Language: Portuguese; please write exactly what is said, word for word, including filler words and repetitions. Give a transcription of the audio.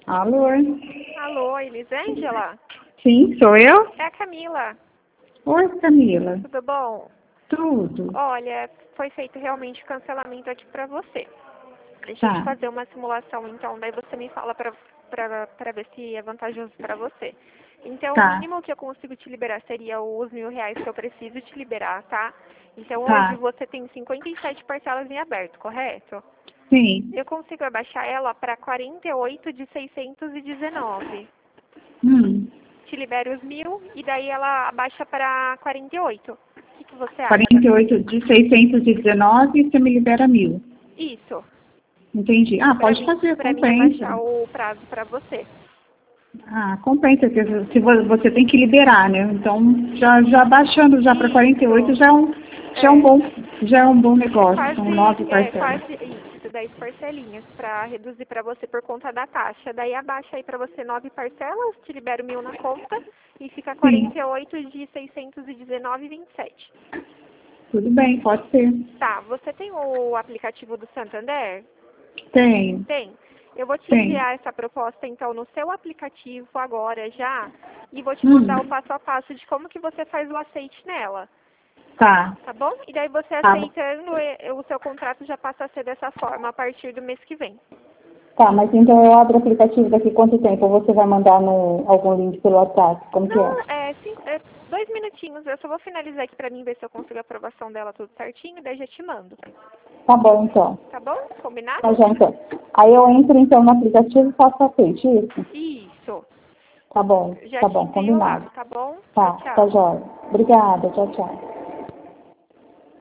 Alô? Alô, Elisângela? Sim, sou eu? É a Camila. Oi, Camila. Tudo bom? Tudo. Olha, foi feito realmente o cancelamento aqui pra você. Deixa eu te Tá, fazer uma simulação, então, daí você me fala pra, pra, pra ver se é vantajoso pra você. Então, o tá, mínimo que eu consigo te liberar seria os mil reais que eu preciso te liberar, tá? Então, hoje tá. você tem cinquenta e sete parcelas em aberto, correto? Sim. Eu consigo abaixar ela para quarenta e oito de seiscentos e dezenove. Hum. Te libero os mil e daí ela abaixa para quarenta e oito. O que, que você acha? quarenta e oito de seiscentos e dezenove e você me libera mil. Isso. Entendi. Ah, Para pode mim, fazer, para mim compensa. abaixar o prazo para você. Ah, compensa, porque se vo- você tem que liberar, né? Então, já, já baixando já para quarenta e oito Isso. já é um, já é um É, bom, já é um bom é negócio, são quase, nove é parcelas. quase isso, dez parcelinhas para reduzir para você por conta da taxa. Daí abaixa aí para você nove parcelas, te libero mil na conta e fica Sim, quarenta e oito de seiscentos e dezenove e vinte e sete. tudo bem, pode ser. Tá, você tem o aplicativo do Santander? Tenho, Tem. Eu vou te tenho. enviar essa proposta então no seu aplicativo agora já e vou te mandar o Hum, passo a passo de como que você faz o aceite nela, tá, tá bom? E daí você tá. aceitando, e- o seu contrato já passa a ser dessa forma a partir do mês que vem. Tá, mas então eu abro o aplicativo daqui quanto tempo? Ou você vai mandar no, algum link pelo WhatsApp? Como que é? Não, é, cinco, é dois minutinhos, eu só vou finalizar aqui pra mim ver se eu consigo a aprovação dela tudo certinho, daí já te mando. Tá bom, então. Tá bom? Tá Combinado? já, então. Aí eu entro, então, no aplicativo e faço a aceite, isso? Isso. Tá bom, Já tá te bom, envio lá, combinado. tá bom? Tchau, Tá, tá tchau. jóia. Obrigada, tchau, tchau.